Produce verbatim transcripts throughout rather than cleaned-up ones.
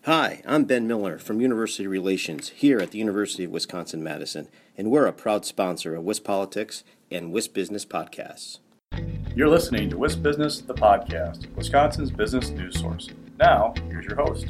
Hi, I'm Ben Miller from University Relations here at the University of Wisconsin-Madison, and we're a proud sponsor of WisPolitics and WisBusiness podcasts. You're listening to WisBusiness, the podcast, Wisconsin's business news source. Now, here's your host.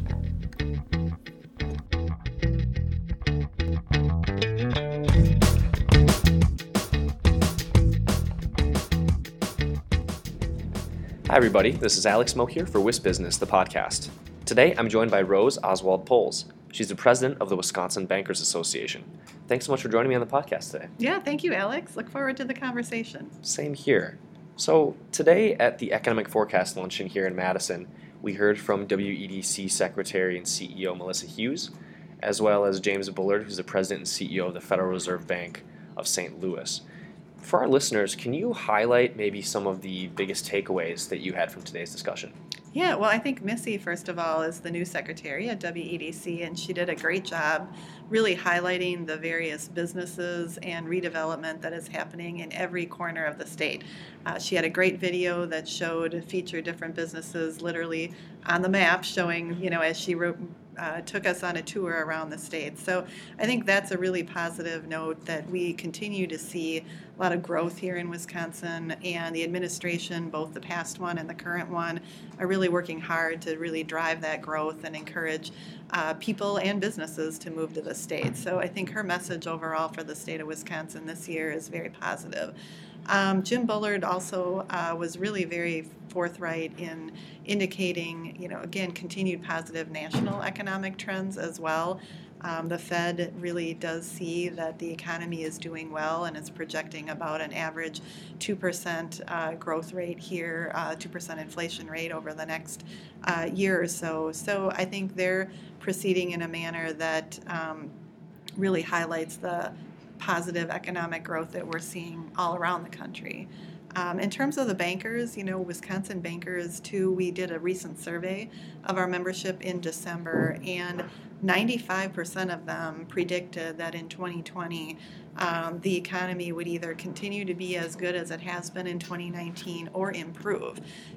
Hi everybody, this is Alex Moe here for WisBusiness, the podcast. Today I'm joined by Rose Oswald-Poles. She's the president of the Wisconsin Bankers Association. Thanks so much for joining me on the podcast today. Yeah, thank you, Alex. Look forward to the conversation. Same here. So today at the Economic Forecast Luncheon here in Madison, we heard from W E D C Secretary and C E O Melissa Hughes, as well as James Bullard, who's the president and C E O of the Federal Reserve Bank of Saint Louis. For our listeners, can you highlight maybe some of the biggest takeaways that you had from today's discussion? Yeah, well, I think Missy, first of all, is the new secretary at W E D C, and she did a great job really highlighting the various businesses and redevelopment that is happening in every corner of the state. Uh, she had a great video that showed, featured different businesses literally on the map, showing, you know, as she wrote, uh, took us on a tour around the state. So I think that's a really positive note that we continue to see a lot of growth here in Wisconsin, and the administration, both the past one and the current one, are really working hard to really drive that growth and encourage uh, people and businesses to move to the state. So I think her message overall for the state of Wisconsin this year is very positive. Um, Jim Bullard also uh, was really very forthright in indicating, you know, again, continued positive national economic trends as well. Um, the Fed really does see that the economy is doing well and is projecting about an average two percent uh, growth rate here, uh, two percent inflation rate over the next uh, year or so. So I think they're proceeding in a manner that um, really highlights the positive economic growth that we're seeing all around the country. Um, in terms of the bankers, you know, Wisconsin bankers too, we did a recent survey of our membership in December, and ninety-five percent of them predicted that in twenty twenty um, the economy would either continue to be as good as it has been in twenty nineteen or improve.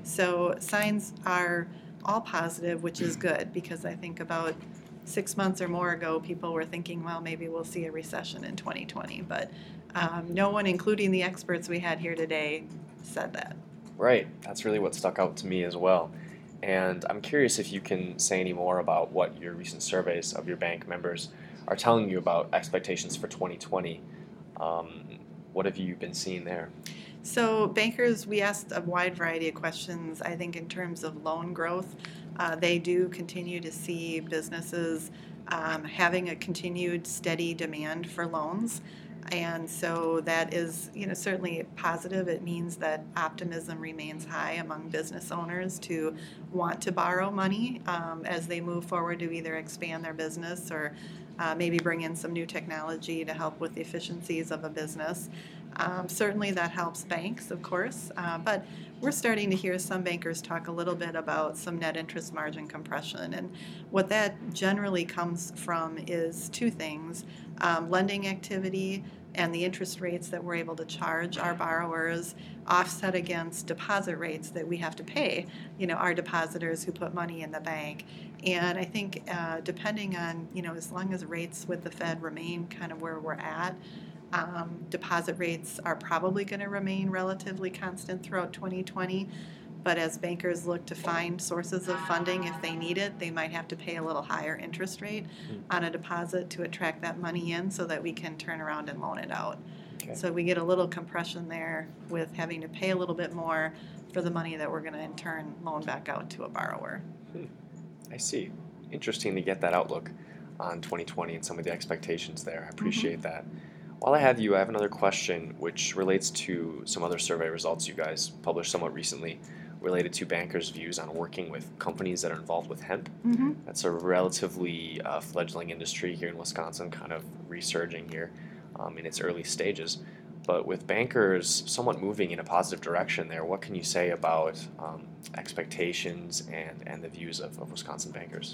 So signs are all positive, which is good, because I think about six months or more ago, people were thinking, well, maybe we'll see a recession in twenty twenty, but um, no one, including the experts we had here today, said that. Right, that's really what stuck out to me as well. And I'm curious if you can say any more about what your recent surveys of your bank members are telling you about expectations for twenty twenty. Um, what have you been seeing there? So bankers, we asked a wide variety of questions. I think in terms of loan growth, uh, they do continue to see businesses um, having a continued steady demand for loans. And so that is, you know, certainly positive. It means that optimism remains high among business owners to want to borrow money um, as they move forward to either expand their business or uh, maybe bring in some new technology to help with the efficiencies of a business. Um, certainly that helps banks, of course, uh, but we're starting to hear some bankers talk a little bit about some net interest margin compression. And what that generally comes from is two things: um, lending activity and the interest rates that we're able to charge our borrowers offset against deposit rates that we have to pay, you know, our depositors who put money in the bank. And I think uh, depending on, you know, as long as rates with the Fed remain kind of where we're at, Um, deposit rates are probably going to remain relatively constant throughout twenty twenty, but as bankers look to find sources of funding if they need it, they might have to pay a little higher interest rate on a deposit to attract that money in so that we can turn around and loan it out. Okay. So we get a little compression there with having to pay a little bit more for the money that we're going to in turn loan back out to a borrower. Hmm. I see. Interesting to get that outlook on twenty twenty and some of the expectations there. I appreciate mm-hmm. that. While I have you, I have another question which relates to some other survey results you guys published somewhat recently related to bankers' views on working with companies that are involved with hemp. Mm-hmm. That's a relatively uh, fledgling industry here in Wisconsin, kind of resurging here um, in its early stages. But with bankers somewhat moving in a positive direction there, what can you say about um, expectations and, and the views of, of Wisconsin bankers?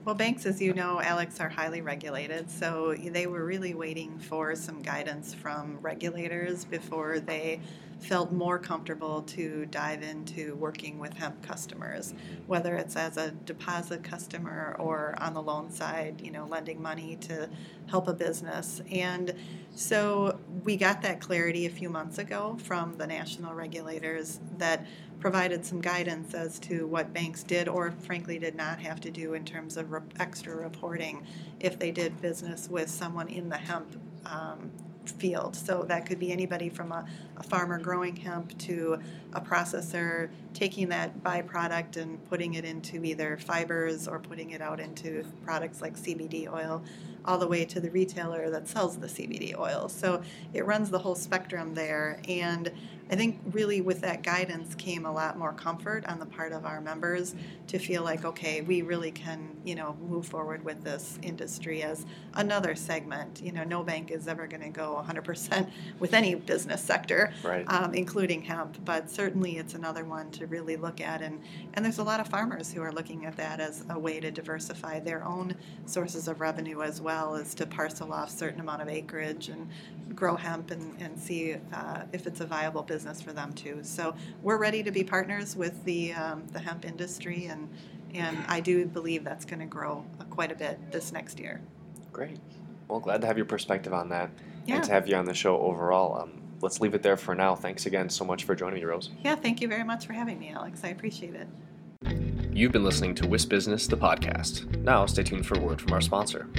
Well, banks, as you know, Alex, are highly regulated, so they were really waiting for some guidance from regulators before they felt more comfortable to dive into working with hemp customers, whether it's as a deposit customer or on the loan side, you know, lending money to help a business. And so we got that clarity a few months ago from the national regulators that provided some guidance as to what banks did or frankly did not have to do in terms of re- extra reporting if they did business with someone in the hemp um, field. So that could be anybody from a, a farmer growing hemp to a processor taking that byproduct and putting it into either fibers or putting it out into products like C B D oil, all the way to the retailer that sells the C B D oil. So it runs the whole spectrum there. And I think really with that guidance came a lot more comfort on the part of our members to feel like, okay, we really can, you know, move forward with this industry as another segment. You know, no bank is ever going to go one hundred percent with any business sector, right. um, including hemp, but certainly it's another one to really look at. And, and there's a lot of farmers who are looking at that as a way to diversify their own sources of revenue as well as to parcel off certain amount of acreage and grow hemp and, and see uh, if it's a viable business for them too. So we're ready to be partners with the um, the hemp industry, and and I do believe that's going to grow uh, quite a bit this next year. Great. Well, glad to have your perspective on that Yeah. and to have you on the show overall. Um, let's leave it there for now. Thanks again so much for joining me, Rose. Yeah, thank you very much for having me, Alex. I appreciate it. You've been listening to Wisp Business, the podcast. Now stay tuned for a word from our sponsor.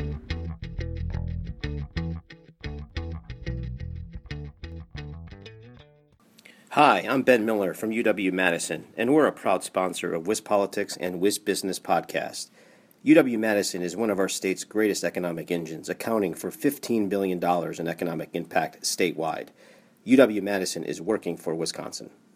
Hi, I'm Ben Miller from U W-Madison, and we're a proud sponsor of Wisp Politics and Wisp Business Podcast. U W-Madison is one of our state's greatest economic engines, accounting for fifteen billion dollars in economic impact statewide. U W-Madison is working for Wisconsin.